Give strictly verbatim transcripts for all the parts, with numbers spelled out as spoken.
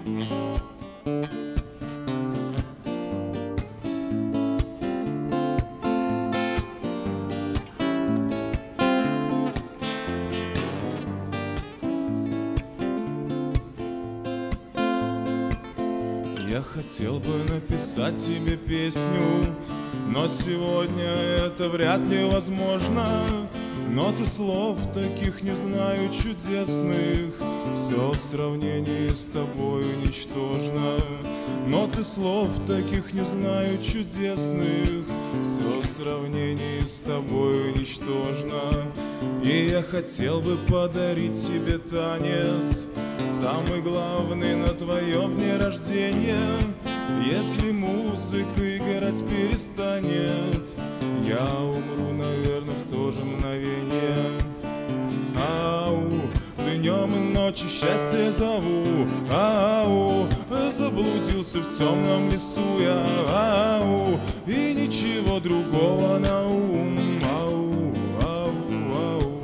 Я хотел бы написать тебе песню, но сегодня это вряд ли возможно. Ноты слов таких не знаю чудесных, все в сравнении с тобою ничтожно. Ноты слов таких не знаю чудесных, все в сравнении с тобою ничтожно. И я хотел бы подарить тебе танец, самый главный на твоем дне рождения. Если музыка играть перестанет, я умру, наверное, в то же мгновение. Ау, днем и ночью счастье зову. Ау, заблудился в темном лесу я. Ау, и ничего другого на ум. Ау, ау, ау.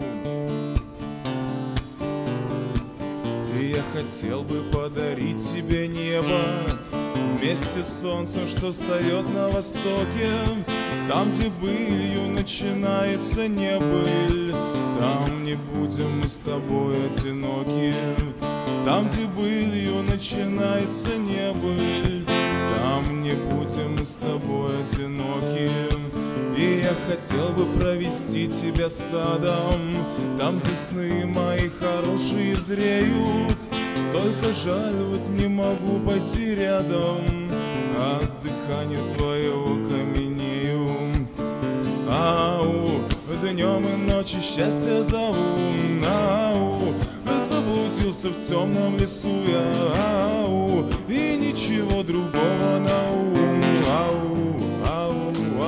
И я хотел бы подарить тебе небо вместе с солнцем, что встает на востоке. Там, где былью начинается небыль, там не будем мы с тобой одиноки. Там, где былью начинается небыль, там не будем мы с тобой одиноки. И я хотел бы провести тебя садом, там, где сны мои хорошие зреют. Только жаль, вот не могу пойти рядом, от дыхания твоего каменею. Ау, днем и ночью счастье зову. Ау, заблудился в темном лесу я. Ау, и ничего другого на ум. Ау, ау,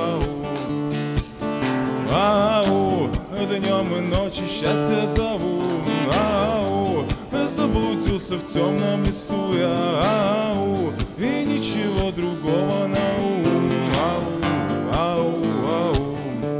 ау. Ау, днем и ночью счастье зову. Ау, заблудился в темном лесу я. Ау, и ничего другого на ум. Ау, ау, ау.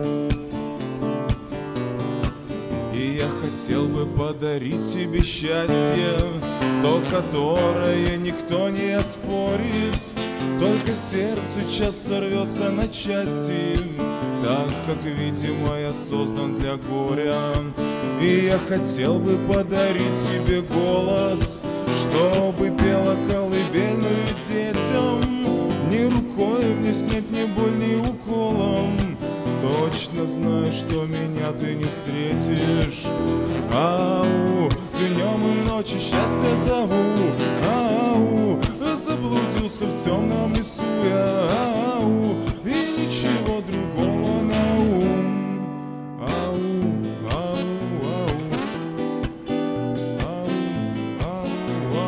И я хотел бы подарить тебе счастье, то, которое никто не оспорит. Только сердце час сорвется на части, так как, видимо, я создан для горя. И я хотел бы подарить тебе голос, чтобы пела колыбельную детям. Ни рукой мне снять, ни боль, ни уколом. Точно знаю, что меня ты не встретишь. Ау, днем и ночью счастье зову. Ау, заблудился в темном лесу я. Ау, и ничего другого на ум. Ау, ау, ау. Ау, ау,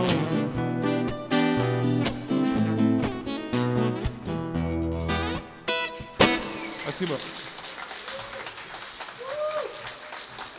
ау. Спасибо.